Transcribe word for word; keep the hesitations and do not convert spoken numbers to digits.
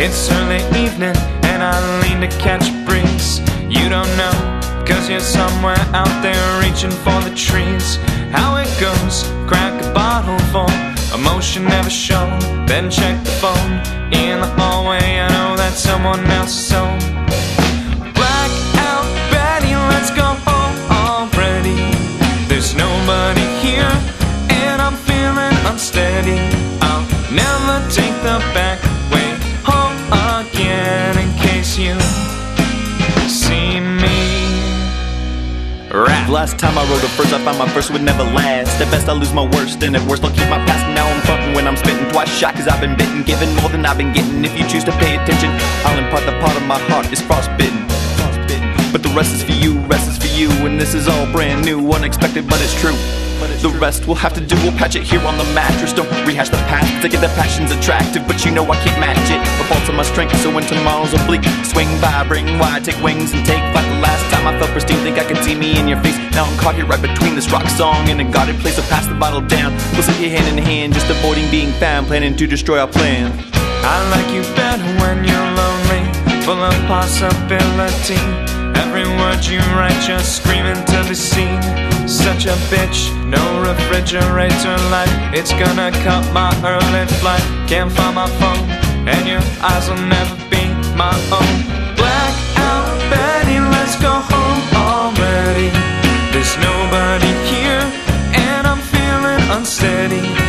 It's early evening and I lean to catch a breeze. You don't know, cause you're somewhere out there reaching for the trees. How it goes, crack a bottle full, emotion never shown. Then check the phone, in the hallway I know that someone else is home. Black out Betty, let's go home already. There's nobody here and I'm feeling unsteady. I'll never take the back way home again in case you see me rap. Last time I wrote a verse, I found my verse would never last. At best I lose my worst, and at worst I'll keep my past. Now I'm frontin' when I'm spittin', twice shot cause I've been bitten. Giving more than I've been getting. If you choose to pay attention, I'll impart the part of my heart is frostbitten. But the rest is for you, rest is for you. And this is all brand new, unexpected but it's true. The rest we'll have to do, we'll patch it here on the mattress. Don't rehash the past, to get the passion's attractive. But you know I can't match it, the faults of my strength. So when tomorrow's oblique, swing by, bring wide, take wings and take flight. The last time I felt pristine, think I could see me in your face. Now I'm caught here right between this rock song and a guarded place. So pass the bottle down, we'll sit here hand in hand, just avoiding being found, planning to destroy our plan. I like you better when you're lonely, full of possibility. Every word you write just screaming to be seen. Such a bitch, no refrigerator light. It's gonna cut my early flight. Can't find my phone, and your eyes will never be my own. Black out Betty, let's go home already. There's nobody here, and I'm feeling unsteady.